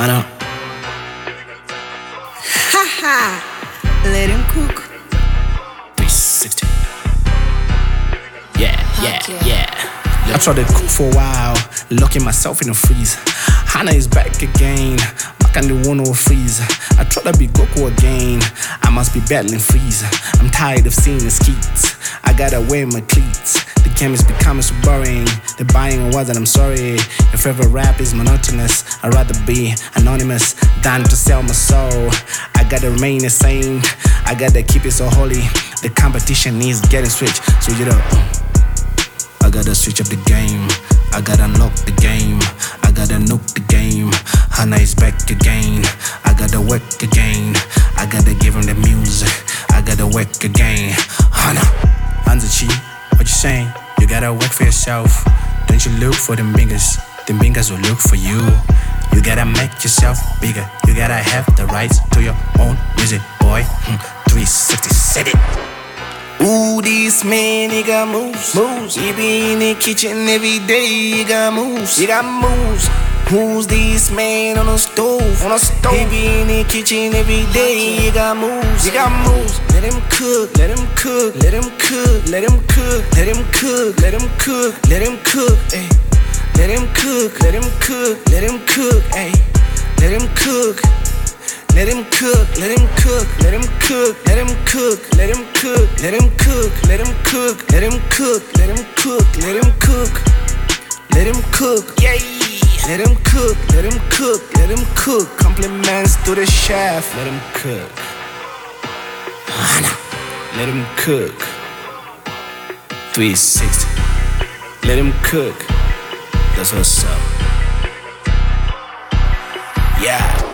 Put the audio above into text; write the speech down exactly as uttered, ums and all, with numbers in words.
I know. Haha, let him cook. three sixty. Yeah, yeah, yeah. I tried to cook for a while, locking myself in the freezer. Hana is back again, back on the one oh freezer. I tried to be Goku again, I must be battling freezer. I'm tired of seeing the skeets, I gotta wear my cleats. The game is becoming so boring, the buying a word that I'm sorry. Your favorite rap is monotonous, I'd rather be anonymous than to sell my soul. I gotta remain the same, I gotta keep it so holy. The competition is getting switched, switch it up. I gotta switch up the game, I gotta unlock the game, I gotta nuke the game. Hana is back again, I gotta work again, I gotta give him the music, I gotta work again. Hana, Hanzachi, what you saying? You gotta work for yourself, don't you look for them bingers, them bingers will look for you. You gotta make yourself bigger, you gotta have the rights to your own music, boy. three sixty, said it. Ooh, this man, he got moves, moves. He be in the kitchen every day, he got moves, he got moves. Who's this man on the stove, on the stove? He be in the kitchen every day, he got moves, he got moves. Let him cook, let him cook, let him cook, let him cook, let him cook, let him cook, let him cook, ayy. Let him cook, let him cook, let him cook, ayy. Let him cook. Let him cook, let him cook, let him cook, let him cook, let him cook, let him cook, let him cook, let him cook, let him cook, let him cook, let him cook, yeah. Let him cook, let him cook, let him cook. Compliments to the chef, let him cook. Let him cook. three sixty. Let him cook. That's what's up. Yeah.